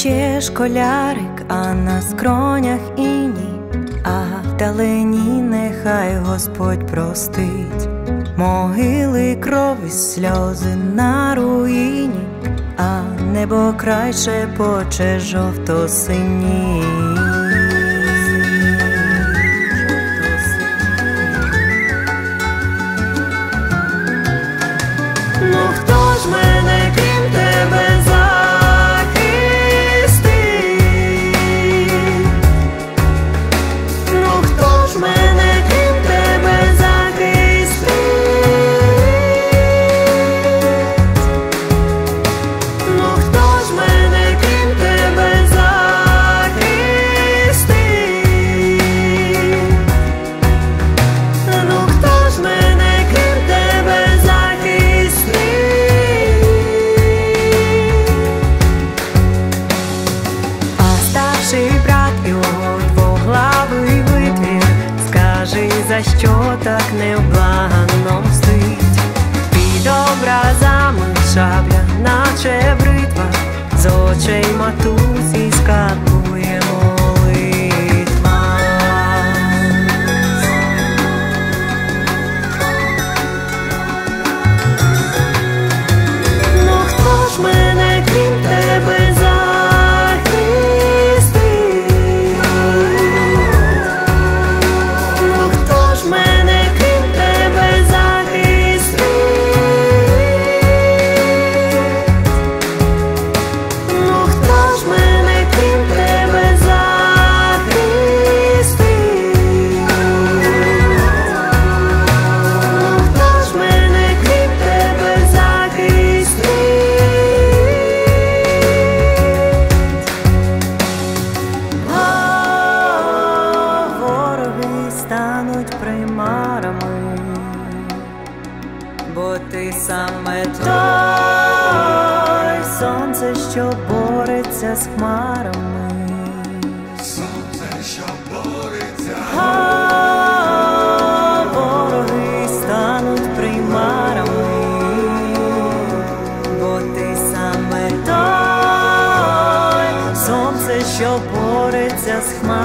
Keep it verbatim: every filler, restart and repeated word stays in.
ще школярик, а на скронях іній, а вдалині нехай Господь простить могили, крові, сльози на руїні, а небо край шепоче жовто-синій. Ну хто ж мене крім тебе захистить? Ну хто ж мене крім тебе захистить? Ну хто ж мене крім тебе захистить? Ну хто ж мене крім тебе захистить? Старший брат його двоглавий витвір, скажи, за що так невблаганно мстить? Під образами шабля, наче бритва, з очей матусі скапує молитва. Ну хто ж мене крім тебе примарами, бо ти саме той сонце, що бореться з хмарами. Сонце, що бореться. А вороги стануть примарами, бо ти саме той сонце, що бореться з хмарами.